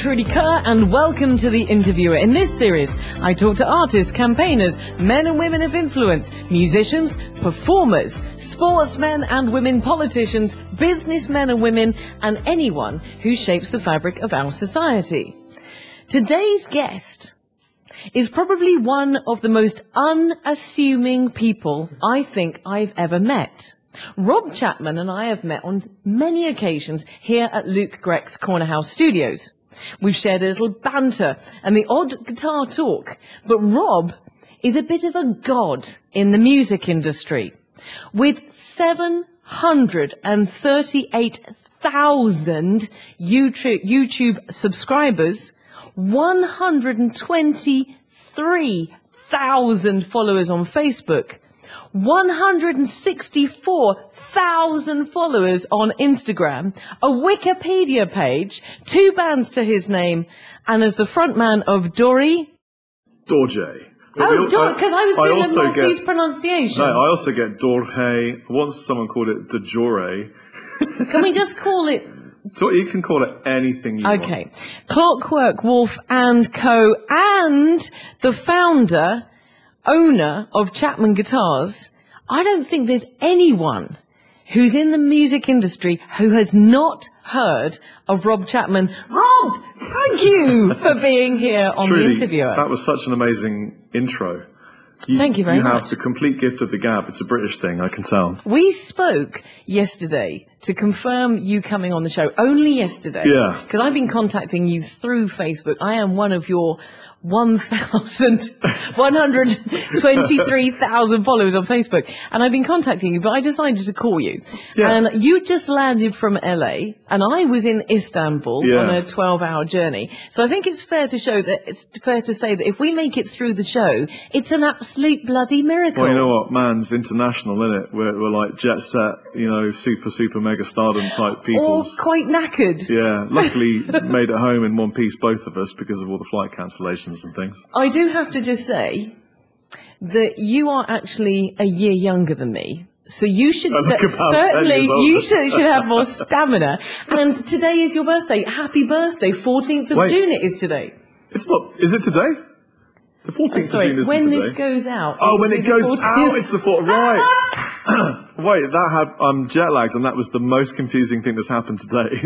Trudy Kerr, and welcome to The Interviewer. In this series, I talk to artists, campaigners, men and women of influence, musicians, performers, sportsmen and women, politicians, businessmen and women, and anyone who shapes the fabric of our society. Today's guest is probably one of the most unassuming people I think I've ever met. Rob Chapman and I have met on many occasions here at Luke Greck's Corner House Studios. We've shared a little banter and the odd guitar talk, but Rob is a bit of a god in the music industry. With 738,000 YouTube subscribers, 123,000 followers on Facebook, 164,000 followers on Instagram, a Wikipedia page, 2 bands to his name, and as the frontman of Dorje. Because I was doing a Maltese pronunciation. No, I also get Dorje. Once someone called it DeJore. Can we just call it... So you can call it anything you want. Okay. Clockwork Wolf and Co. and the founder... owner of Chapman Guitars. I don't think there's anyone who's in the music industry who has not heard of Rob Chapman. Rob, thank you for being here on Trudy, The Interviewer. That was such an amazing intro. Thank you very much. You have the complete gift of the gab. It's a British thing, I can tell. We spoke yesterday to confirm you coming on the show. Only yesterday. Yeah. Because I've been contacting you through Facebook. I am one of your 123,000 followers on Facebook. And I've been contacting you, but I decided to call you. Yeah. And you just landed from LA, and I was in Istanbul on a 12-hour journey. So I think it's fair to say that if we make it through the show, it's an absolute bloody miracle. Well, you know what? Man's international, isn't it? We're like jet set, super mega stardom type people. Or quite knackered. Yeah. Luckily, made it home in one piece, both of us, because of all the flight cancellations and things. I do have to just say that you are actually a year younger than me. So you should should have more stamina. And today is your birthday. Happy birthday. 14th of June it is today. It's not. Is it today? The 14th of June isn't when today. This goes out. Oh, when it goes out, it's the 14th. Right. Wait, I'm jet lagged, and that was the most confusing thing that's happened today.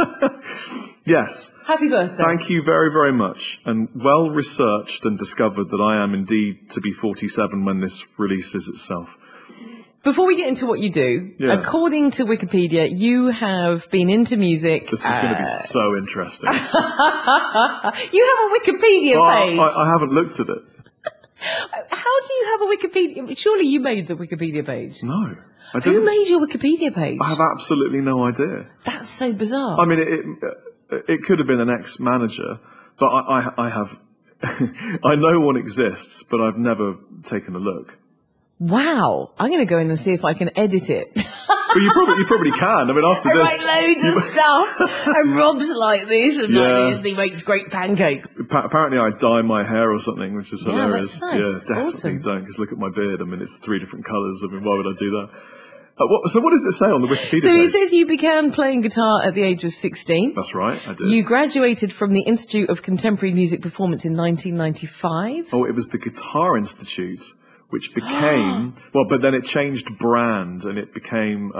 Yes. Happy birthday. Thank you very, very much. And well researched and discovered that I am indeed to be 47 when this releases itself. Before we get into what you do, according to Wikipedia, you have been into music. This is going to be so interesting. You have a Wikipedia page. I haven't looked at it. How do you have a Wikipedia? Surely you made the Wikipedia page. No. I Who didn't. made your Wikipedia page? I have absolutely no idea. That's so bizarre. I mean, it could have been an ex-manager, but I have... I know one exists, but I've never taken a look. Wow. I'm going to go in and see if I can edit it. Well, you probably can. I mean, after this... I write loads of stuff, and Rob's like this, and like this, and he makes great pancakes. Apparently I dye my hair or something, which is hilarious. That's nice. Yeah, definitely don't, because look at my beard. I mean, it's 3 different colours. I mean, why would I do that? So what does it say on the Wikipedia So page? it says you began playing guitar at the age of 16. That's right, I did. You graduated from the Institute of Contemporary Music Performance in 1995. Oh, it was the Guitar Institute, which became... but then it changed brand, and it became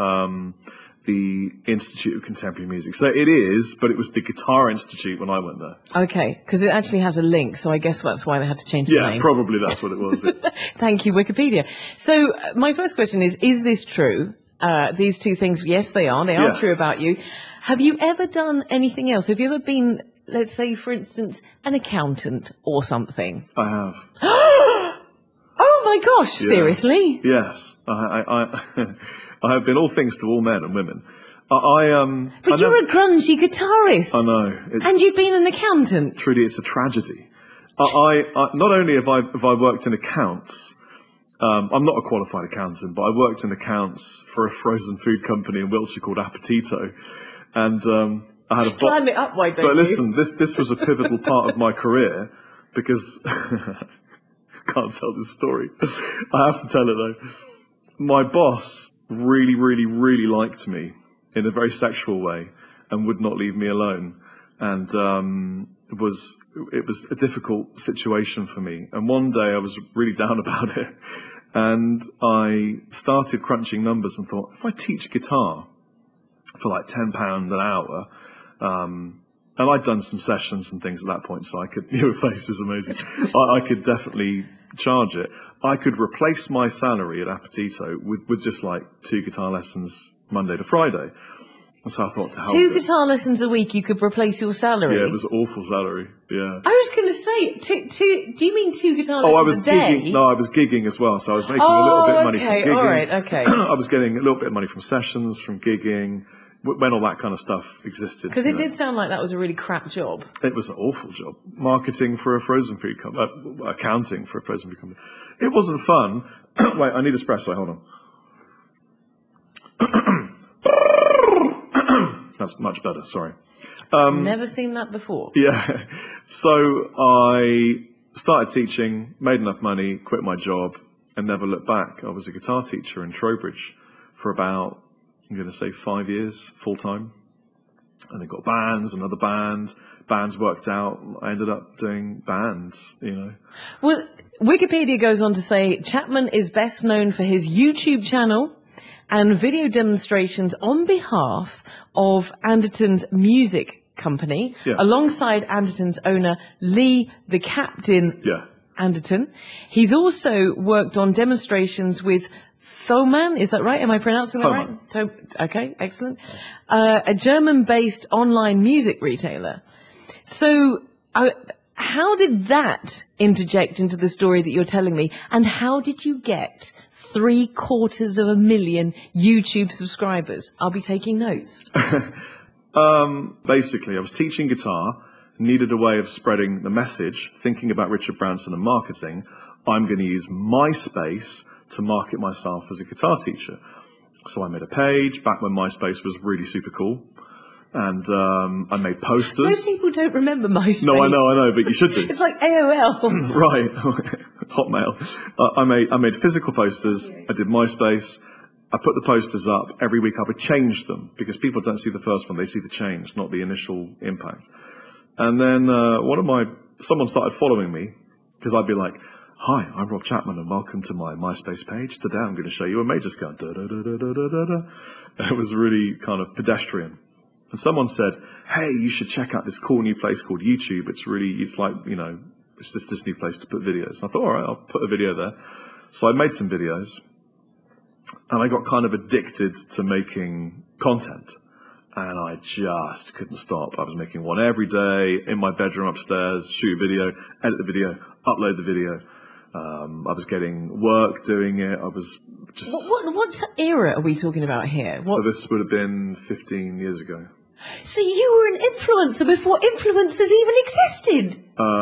the Institute of Contemporary Music. So it is, but it was the Guitar Institute when I went there. Okay, because it actually has a link, so I guess that's why they had to change the name. Yeah, probably that's what it was. Thank you, Wikipedia. So my first question is this true? These two things, yes, they are. They are true about you. Have you ever done anything else? Have you ever been, let's say, for instance, an accountant or something? I have. Oh my gosh, seriously? Yes. I have been all things to all men and women. But you're a grungy guitarist. I know. And you've been an accountant. Trudy, it's a tragedy. Not only have I worked in accounts, I'm not a qualified accountant, but I worked in accounts for a frozen food company in Wiltshire called Appetito. And I had a... Climb it up, why don't you? But listen, this was a pivotal part of my career, because... can't tell this story. I have to tell it though. My boss really, really, really liked me in a very sexual way and would not leave me alone. And it was a difficult situation for me. And one day I was really down about it, and I started crunching numbers and thought, if I teach guitar for like £10 an hour, and I'd done some sessions and things at that point, so I could, your face is amazing. I could definitely charge it. I could replace my salary at Appetito with just like 2 guitar lessons Monday to Friday. And so I thought, to help 2 guitar lessons a week, you could replace your salary? Yeah, it was an awful salary, yeah. I was going to say, do you mean 2 guitar lessons a day? Gigging. No, I was gigging as well, so I was making a little bit of money from gigging. All right, okay. I was getting a little bit of money from sessions, from gigging, when all that kind of stuff existed. Because it did sound like that was a really crap job. It was an awful job. Marketing for a frozen food company, accounting for a frozen food company. It wasn't fun. Wait, I need espresso, hold on. That's much better, sorry. Never seen that before. Yeah. So I started teaching, made enough money, quit my job, and never looked back. I was a guitar teacher in Trowbridge for about, I'm going to say 5 years, full time. And then got bands, another band. Bands worked out. I ended up doing bands, you know. Well, Wikipedia goes on to say Chapman is best known for his YouTube channel and video demonstrations on behalf of Anderton's music company, alongside Anderton's owner, Lee the Captain Anderton. He's also worked on demonstrations with Thomann, is that right? Am I pronouncing that right? Okay, excellent. A German-based online music retailer. So how did that interject into the story that you're telling me? And how did you get 750,000 YouTube subscribers? I'll be taking notes. Basically, I was teaching guitar, needed a way of spreading the message, thinking about Richard Branson and marketing. I'm going to use MySpace to market myself as a guitar teacher. So I made a page back when MySpace was really super cool. And I made posters. Most people don't remember MySpace. No, I know, but you should do. It's like AOL. Right. Hotmail. I made physical posters. I did MySpace. I put the posters up. Every week I would change them because people don't see the first one. They see the change, not the initial impact. And then someone started following me because I'd be like, hi, I'm Rob Chapman and welcome to my MySpace page. Today I'm going to show you a major scale. It was really kind of pedestrian. And someone said, hey, you should check out this cool new place called YouTube. It's like, you know, it's just this new place to put videos. And I thought, all right, I'll put a video there. So I made some videos and I got kind of addicted to making content. And I just couldn't stop. I was making one every day in my bedroom upstairs, shoot a video, edit the video, upload the video. I was getting work doing it. I was just... What era are we talking about here? So this would have been 15 years ago. So you were an influencer before influencers even existed?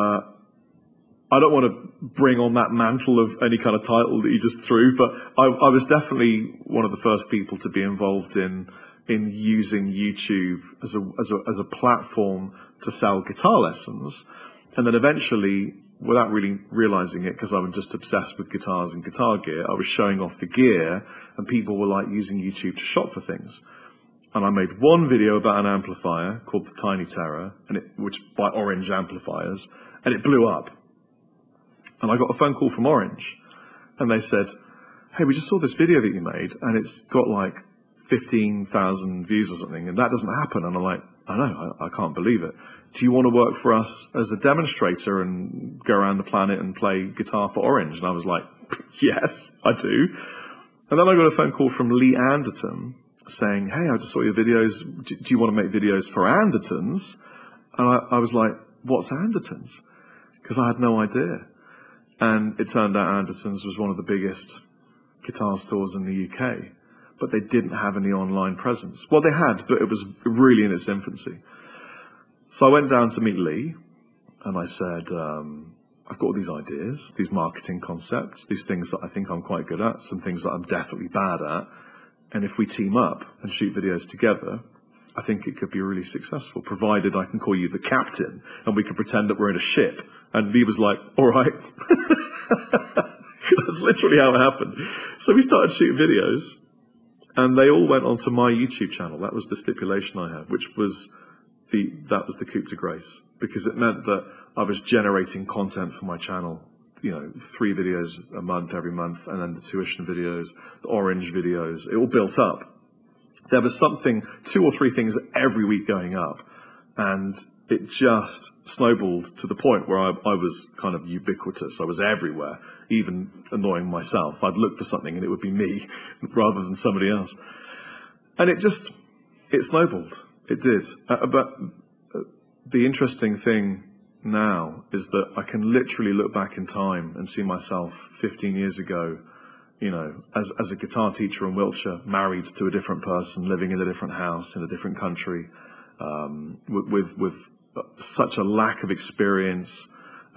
I don't want to bring on that mantle of any kind of title that you just threw, but I was definitely one of the first people to be involved in using YouTube as a platform to sell guitar lessons. And then eventually, without really realizing it, because I'm just obsessed with guitars and guitar gear, I was showing off the gear and people were like using YouTube to shop for things. And I made one video about an amplifier called the Tiny Terror, which by Orange Amplifiers, and it blew up. And I got a phone call from Orange and they said, hey, we just saw this video that you made and it's got like 15,000 views or something, and that doesn't happen. And I'm like, I know, I can't believe it. Do you want to work for us as a demonstrator and go around the planet and play guitar for Orange? And I was like, yes, I do. And then I got a phone call from Lee Anderton saying, hey, I just saw your videos. Do you want to make videos for Andertons? And I was like, what's Andertons? Because I had no idea. And it turned out Andertons was one of the biggest guitar stores in the UK. But they didn't have any online presence. Well, they had, but it was really in its infancy. So I went down to meet Lee, and I said, I've got all these ideas, these marketing concepts, these things that I think I'm quite good at, some things that I'm definitely bad at, and if we team up and shoot videos together, I think it could be really successful, provided I can call you the captain, and we can pretend that we're in a ship. And Lee was like, all right. That's literally how it happened. So we started shooting videos, and they all went onto my YouTube channel. That was the stipulation I had, which was that was the coup de grace, because it meant that I was generating content for my channel, 3 videos a month every month, and then the tuition videos, the Orange videos, it all built up. There was 2 or 3 things every week going up, and it just snowballed to the point where I was kind of ubiquitous. I was everywhere, even annoying myself. I'd look for something and it would be me rather than somebody else. And it snowballed. It did. But the interesting thing now is that I can literally look back in time and see myself 15 years ago, as a guitar teacher in Wiltshire, married to a different person, living in a different house in a different country, with such a lack of experience,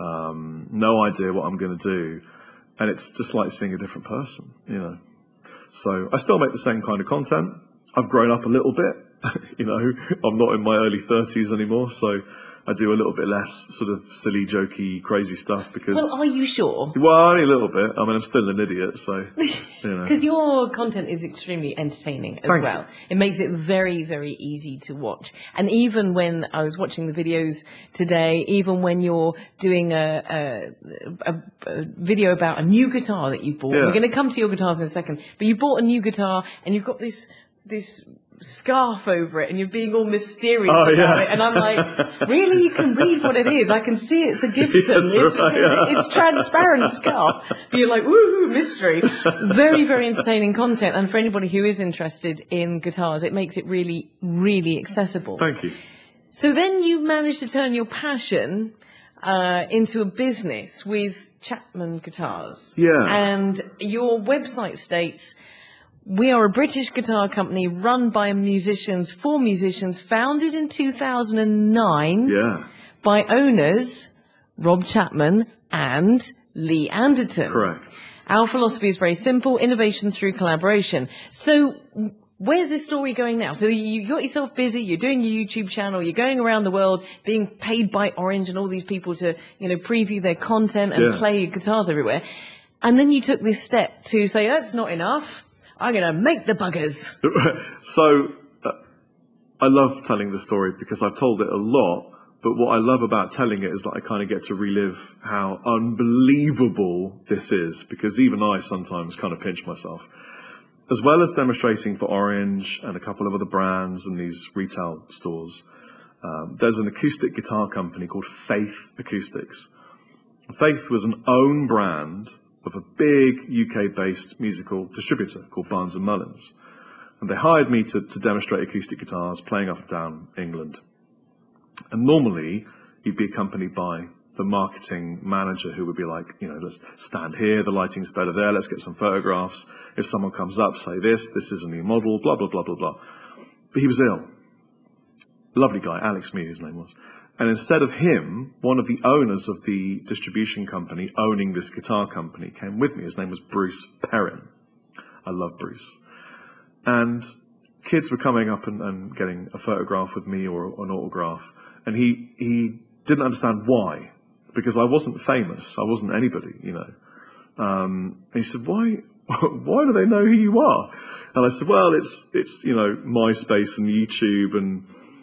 no idea what I'm going to do. And it's just like seeing a different person, So I still make the same kind of content. I've grown up a little bit, I'm not in my early 30s anymore, so I do a little bit less sort of silly, jokey, crazy stuff because... Well, are you sure? Well, only a little bit. I mean, I'm still an idiot, so, Because your content is extremely entertaining as well. It makes it very, very easy to watch. And even when I was watching the videos today, even when you're doing a video about a new guitar that you bought, we're going to come to your guitars in a second, but you bought a new guitar and you've got this scarf over it and you're being all mysterious about it, and I'm like, really, you can read what it is? I can see it's a Gibson. It's transparent scarf, but you're like, woohoo, mystery. Very, very entertaining content, and for anybody who is interested in guitars, it makes it really, really accessible. Thank you. So then you managed to turn your passion into a business with Chapman Guitars. Yeah. And your website states, we are a British guitar company run by musicians, for musicians, founded in 2009 by owners Rob Chapman and Lee Anderton. Correct. Our philosophy is very simple, innovation through collaboration. So where's this story going now? So you got yourself busy, you're doing your YouTube channel, you're going around the world being paid by Orange and all these people to, preview their content and play your guitars everywhere. And then you took this step to say, that's not enough. I'm going to make the buggers. So I love telling the story because I've told it a lot, but what I love about telling it is that I kind of get to relive how unbelievable this is, because even I sometimes kind of pinch myself. As well as demonstrating for Orange and a couple of other brands and these retail stores, there's an acoustic guitar company called Faith Acoustics. Faith was an own brand of a big UK-based musical distributor called Barnes & Mullins. And they hired me to demonstrate acoustic guitars playing up and down England. And normally, you'd be accompanied by the marketing manager who would be like, let's stand here, the lighting's better there, let's get some photographs. If someone comes up, say this is a new model, blah, blah, blah, blah, blah. But he was ill. Lovely guy, Alex Mew, his name was. And instead of him, one of the owners of the distribution company owning this guitar company came with me. His name was Bruce Perrin. I love Bruce. And kids were coming up and getting a photograph with me or an autograph. And he didn't understand why, because I wasn't famous. I wasn't anybody, And he said, why do they know who you are? And I said, well, it's MySpace and YouTube, and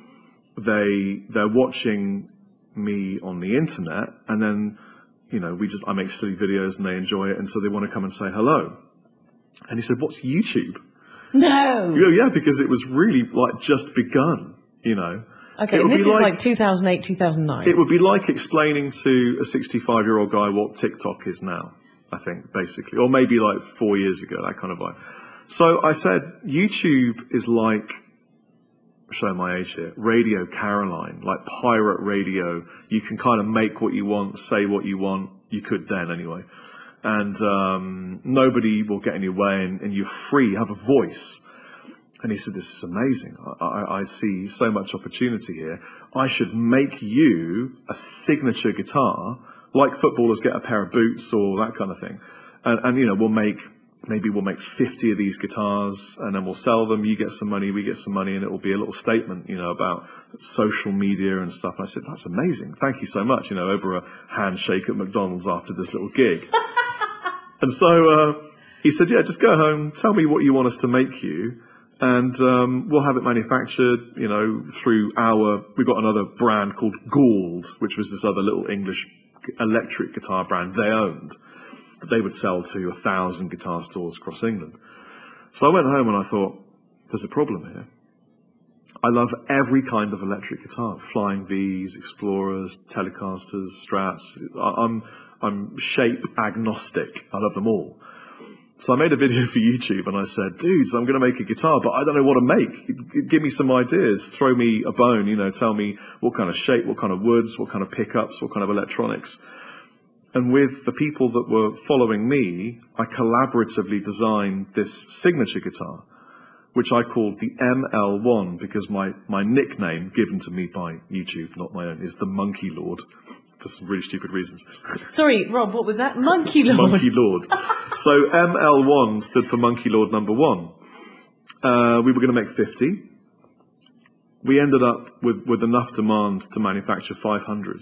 they're watching me on the internet, and then, I make silly videos and they enjoy it, and so they want to come and say hello. And he said, what's YouTube? No! Yeah, because it was really just begun, Okay, and this is like 2008, 2009. It would be like explaining to a 65-year-old guy what TikTok is now, I think, basically. Or maybe 4 years ago, that kind of vibe. So I said, YouTube is like, showing my age here, Radio Caroline, like pirate radio. You can kind of make what you want, say what you want. You could then anyway. And nobody will get in your way, and you're free, you have a voice. And he said, this is amazing. I see so much opportunity here. I should make you a signature guitar, like footballers get a pair of boots or that kind of thing. And we'll make 50 of these guitars, and then we'll sell them. You get some money, we get some money, and it will be a little statement, about social media and stuff. And I said, that's amazing. Thank you so much, over a handshake at McDonald's after this little gig. And so he said, yeah, just go home, tell me what you want us to make you, and we'll have it manufactured, through we've got another brand called Gould, which was this other little English electric guitar brand they owned, that they would sell to 1,000 guitar stores across England. So I went home and I thought, there's a problem here. I love every kind of electric guitar, Flying Vs, Explorers, Telecasters, Strats. I'm shape agnostic. I love them all. So I made a video for YouTube and I said, dudes, I'm going to make a guitar, but I don't know what to make. Give me some ideas. Throw me a bone, tell me what kind of shape, what kind of woods, what kind of pickups, what kind of electronics. And with the people that were following me, I collaboratively designed this signature guitar, which I called the ML1, because my nickname, given to me by YouTube, not my own, is the Monkey Lord, for some really stupid reasons. Sorry, Rob, what was that? Monkey Lord? Monkey Lord. So ML1 stood for Monkey Lord number 1. We were going to make 50. We ended up with enough demand to manufacture 500.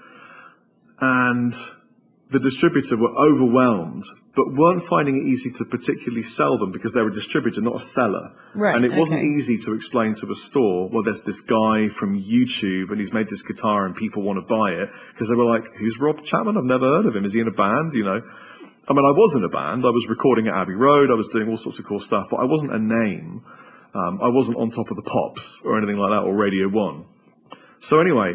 And the distributor were overwhelmed, but weren't finding it easy to particularly sell them because they're a distributor, not a seller. Right, and it wasn't easy to explain to a store, well, there's this guy from YouTube and he's made this guitar and people want to buy it. Because they were like, who's Rob Chapman? I've never heard of him. Is he in a band? I mean, I was in a band. I was recording at Abbey Road. I was doing all sorts of cool stuff, but I wasn't a name. I wasn't on Top of the Pops or anything like that, or Radio 1. So anyway,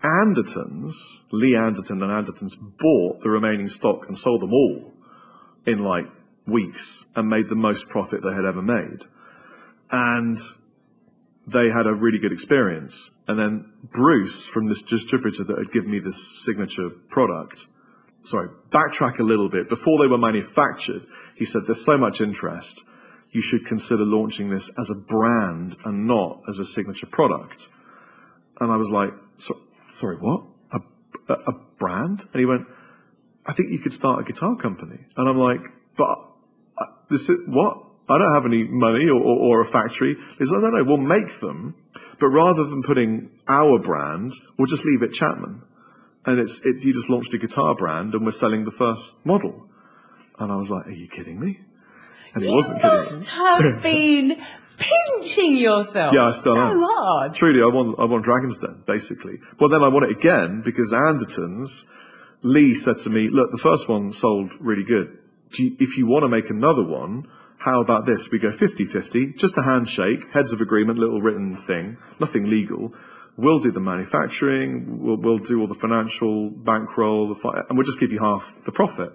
Lee Anderton and Andertons bought the remaining stock and sold them all in like weeks and made the most profit they had ever made. And they had a really good experience. And then Bruce, from this distributor that had given me this signature product, backtrack a little bit. Before they were manufactured, he said, there's so much interest, you should consider launching this as a brand and not as a signature product. And I was like, sorry, what? A brand? And he went, I think you could start a guitar company. And I'm like, but this is what? I don't have any money or a factory. He's like, no, we'll make them. But rather than putting our brand, we'll just leave it Chapman. And you just launched a guitar brand and we're selling the first model. And I was like, are you kidding me? And he wasn't kidding me. You must have been pinching yourself. Yeah, I still am. So hard. Truly, I won Dragon's Den, basically. Well, then I won it again because Andertons, Lee said to me, look, the first one sold really good. If you want to make another one, how about this? We go 50-50, just a handshake, heads of agreement, little written thing, nothing legal. We'll do the manufacturing, we'll do all the financial bankroll, and we'll just give you half the profit.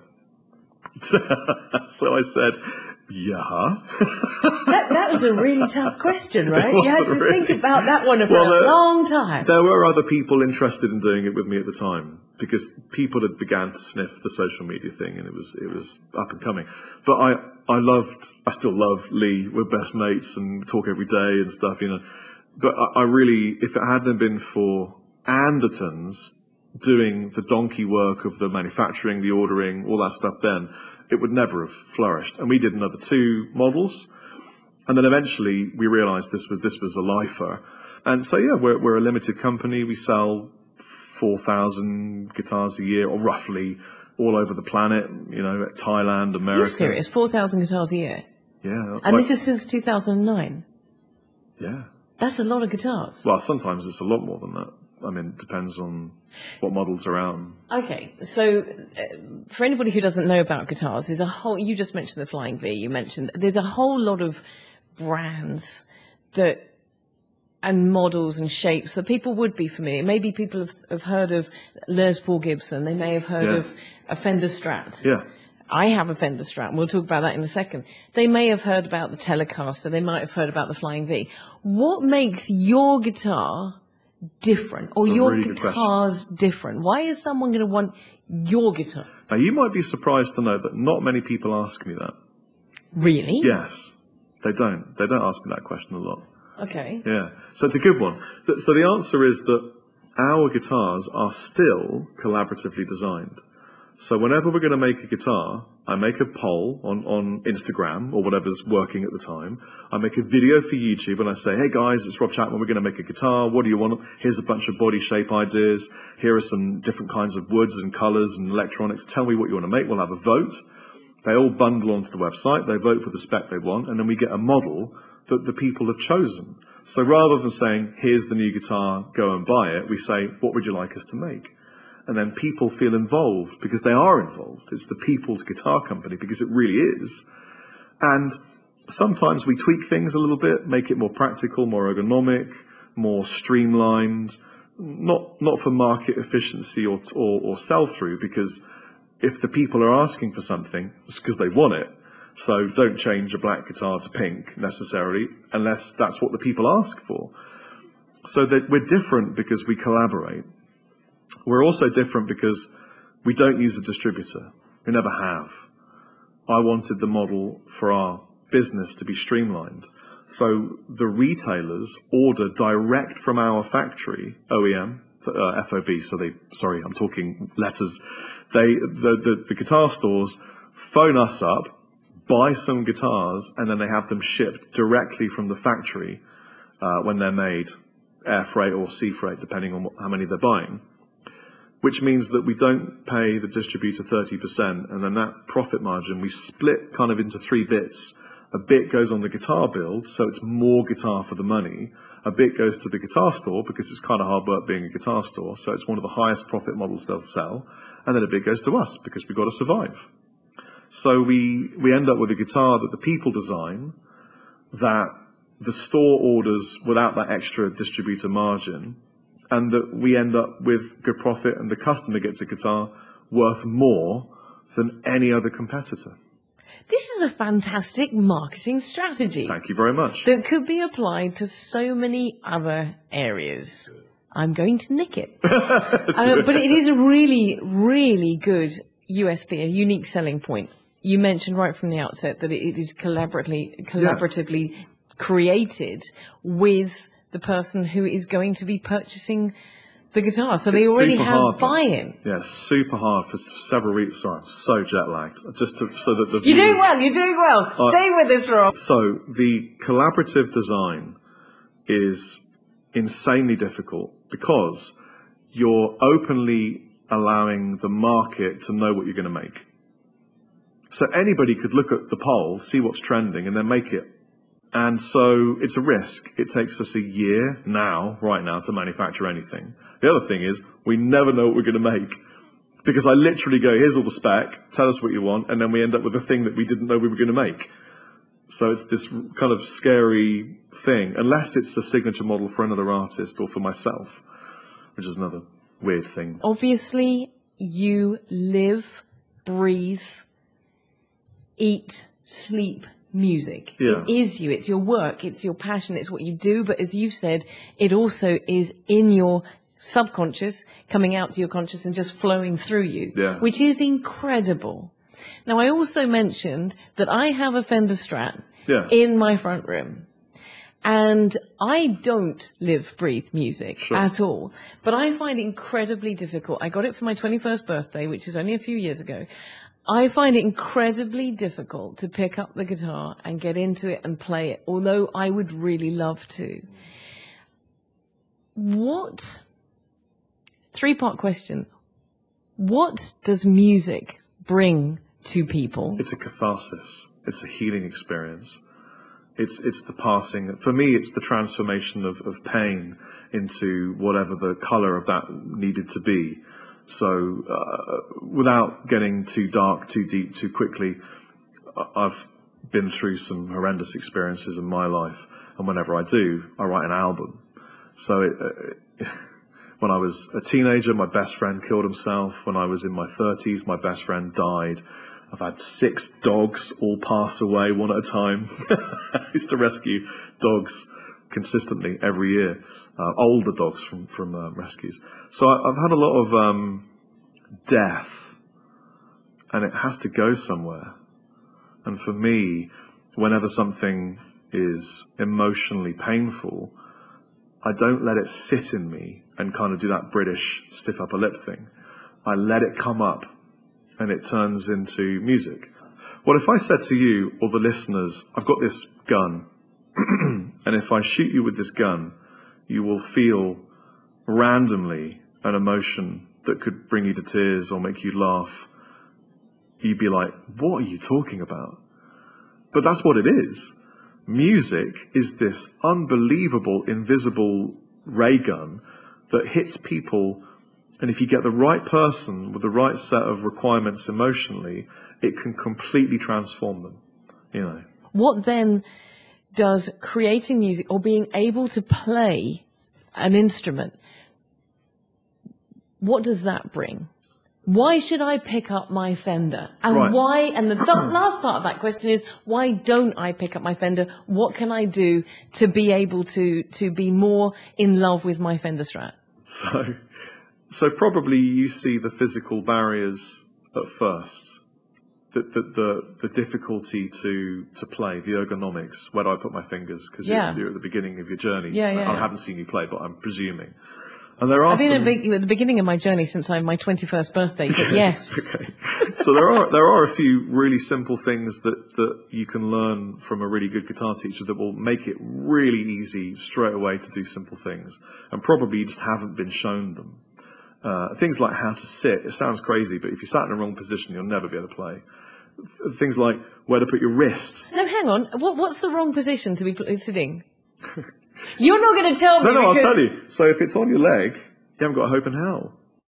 So I said, yeah. That was a really tough question, right? You had to think about that one for a long time. There were other people interested in doing it with me at the time because people had began to sniff the social media thing and it was up and coming. But I still love Lee. We're best mates and talk every day and stuff, But I really, if it hadn't been for Andertons doing the donkey work of the manufacturing, the ordering, all that stuff then, it would never have flourished. And we did another 2 models. And then eventually we realized this was a lifer. And so, yeah, we're a limited company. We sell 4,000 guitars a year, or roughly all over the planet, Thailand, America. Are you serious? 4,000 guitars a year? Yeah. And this is since 2009? Yeah. That's a lot of guitars. Well, sometimes it's a lot more than that. I mean, it depends on what models are out. Okay, so for anybody who doesn't know about guitars, there's you just mentioned the Flying V, there's a whole lot of brands and models and shapes that people would be familiar. Maybe people have heard of Les Paul Gibson, they may have heard of a Fender Strat. Yeah. I have a Fender Strat, and we'll talk about that in a second. They may have heard about the Telecaster, they might have heard about the Flying V. What makes your guitar different, or your really guitars different? Why is someone going to want your guitar? Now, you might be surprised to know that not many people ask me that. Really? Yes. They don't. They don't ask me that question a lot. Okay. Yeah. So it's a good one. So the answer is that our guitars are still collaboratively designed. So whenever we're going to make a guitar, I make a poll on Instagram or whatever's working at the time. I make a video for YouTube and I say, hey guys, it's Rob Chapman. We're going to make a guitar. What do you want? Here's a bunch of body shape ideas. Here are some different kinds of woods and colors and electronics. Tell me what you want to make. We'll have a vote. They all bundle onto the website, they vote for the spec they want, and then we get a model that the people have chosen. So rather than saying, here's the new guitar, go and buy it, we say, what would you like us to make? And then people feel involved because they are involved. It's the people's guitar company because it really is. And sometimes we tweak things a little bit, make it more practical, more ergonomic, more streamlined, not for market efficiency or sell-through, because if the people are asking for something, it's because they want it. So don't change a black guitar to pink necessarily, unless that's what the people ask for. So that we're different because we collaborate. We're also different because we don't use a distributor. We never have. I wanted the model for our business to be streamlined. So the retailers order direct from our factory, OEM, FOB, I'm talking letters. The guitar stores phone us up, buy some guitars, and then they have them shipped directly from the factory when they're made, air freight or sea freight, depending on how many they're buying. Which means that we don't pay the distributor 30%, and then that profit margin, we split kind of into 3 bits. A bit goes on the guitar build, so it's more guitar for the money. A bit goes to the guitar store, because it's kind of hard work being a guitar store, so it's one of the highest profit models they'll sell. And then a bit goes to us, because we've got to survive. So we end up with a guitar that the people design, that the store orders without that extra distributor margin, and that we end up with good profit, and the customer gets a guitar worth more than any other competitor. This is a fantastic marketing strategy. Thank you very much. That could be applied to so many other areas. I'm going to nick it. But it is a really, really good USP, a unique selling point. You mentioned right from the outset that it is collaboratively created with the person who is going to be purchasing the guitar. So they already have buy-in. Yeah, super hard for several reasons. Sorry, I'm so jet-lagged. So that the You're doing well. Stay with us, Rob. So the collaborative design is insanely difficult because you're openly allowing the market to know what you're going to make. So anybody could look at the poll, see what's trending, and then make it. And so it's a risk. It takes us a year right now, to manufacture anything. The other thing is we never know what we're going to make because I literally go, here's all the spec, tell us what you want, and then we end up with a thing that we didn't know we were going to make. So it's this kind of scary thing, unless it's a signature model for another artist or for myself, which is another weird thing. Obviously, you live, breathe, eat, sleep music. Yeah. It is you. It's your work. It's your passion. It's what you do. But as you've said, it also is in your subconscious, coming out to your conscious and just flowing through you, which is incredible. Now, I also mentioned that I have a Fender Strat in my front room. And I don't live, breathe music at all. But I find it incredibly difficult. I got it for my 21st birthday, which is only a few years ago. I find it incredibly difficult to pick up the guitar and get into it and play it, although I would really love to. Three-part question. What does music bring to people? It's a catharsis. It's a healing experience. It's the passing. For me, it's the transformation of pain into whatever the color of that needed to be. So without getting too dark, too deep, too quickly, I've been through some horrendous experiences in my life. And whenever I do, I write an album. So when I was a teenager, my best friend killed himself. When I was in my 30s, my best friend died. I've had 6 dogs all pass away one at a time. I used to rescue dogs consistently every year, older dogs from rescues. So I've had a lot of death, and it has to go somewhere. And for me, whenever something is emotionally painful, I don't let it sit in me and kind of do that British stiff upper lip thing. I let it come up, and it turns into music. What if I said to you or the listeners, I've got this gun, and if I shoot you with this gun, you will feel randomly an emotion that could bring you to tears or make you laugh you'd be like, what are you talking about? But that's what it is. Music is this unbelievable, invisible ray gun that hits people, and if you get the right person with the right set of requirements emotionally, it can completely transform them, you know. What then does creating music or being able to play an instrument, what does that bring? Why should I pick up my Fender? And right. why, and the last part of that question is, why don't I pick up my Fender? What can I do to be able to be more in love with my Fender Strat? So probably you see the physical barriers at first, the difficulty to play, the ergonomics, where do I put my fingers? Because you're at the beginning of your journey. I haven't seen you play, but I'm presuming. And there are I've been at the beginning of my journey since my 21st birthday, but yes. Okay. So there are a few really simple things that you can learn from a really good guitar teacher that will make it really easy straight away to do simple things. And probably you just haven't been shown them. Things like how to sit. It sounds crazy, but if you sat in the wrong position, you'll never be able to play. Things like where to put your wrist. No, hang on. What's the wrong position to be sitting? You're not going to tell me. No, I'll tell you. So if it's on your leg, you haven't got a hope in hell.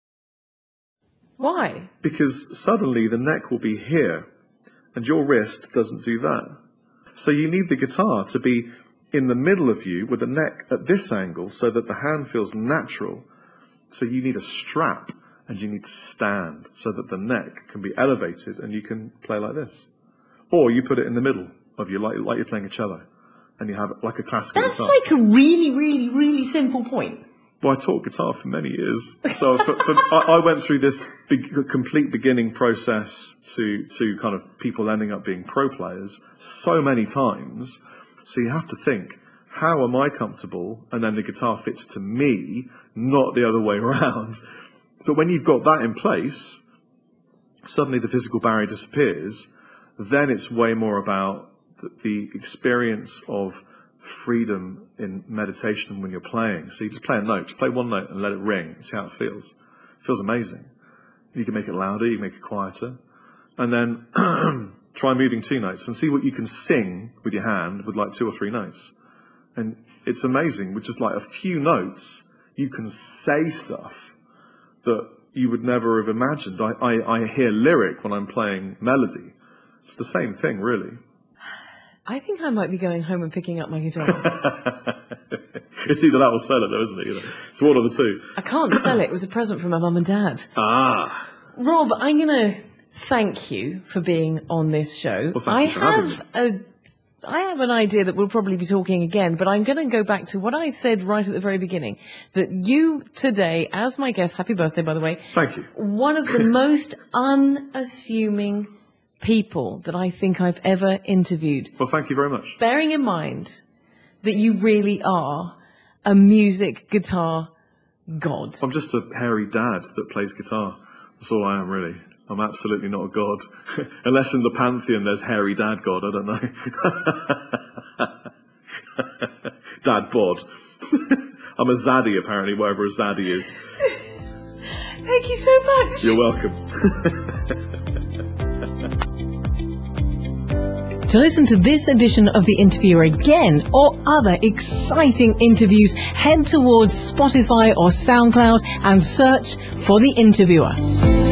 Why? Because suddenly the neck will be here, and your wrist doesn't do that. So you need the guitar to be in the middle of you with the neck at this angle so that the hand feels natural. So you need a strap, and you need to stand so that the neck can be elevated and you can play like this. Or you put it in the middle of you, like you're playing a cello. And you have it like a classical guitar. That's like a really, really, really simple point. Well, I taught guitar for many years. So I went through this complete beginning process to kind of people ending up being pro players so many times. So you have to think, how am I comfortable? And then the guitar fits to me, not the other way around. But when you've got that in place, suddenly the physical barrier disappears. Then it's way more about the experience of freedom in meditation when you're playing. So you just play a note, just play one note and let it ring and see how it feels. It feels amazing. You can make it louder, you can make it quieter. And then try moving two notes and see what you can sing with your hand with like 2 or 3 notes. And it's amazing. With just like a few notes, you can say stuff that you would never have imagined. I hear lyric when I'm playing melody. It's the same thing, really. I think I might be going home and picking up my guitar. It's either that or sell it, though, isn't it? So one of the two. I can't sell it. It was a present from my mum and dad. Ah. Rob, I'm going to thank you for being on this show. Well, thank you for having me. I have an idea that we'll probably be talking again, but I'm going to go back to what I said right at the very beginning, that you today, as my guest, happy birthday, by the way. Thank you. One of the most unassuming people that I think I've ever interviewed. Well, thank you very much. Bearing in mind that you really are a music guitar god. I'm just a hairy dad that plays guitar. That's all I am, really. I'm absolutely not a god. Unless in the pantheon there's hairy dad god, I don't know. Dad bod. I'm a zaddy, apparently, wherever a zaddy is. Thank you so much. You're welcome. To listen to this edition of The Interviewer again or other exciting interviews, head towards Spotify or SoundCloud and search for The Interviewer.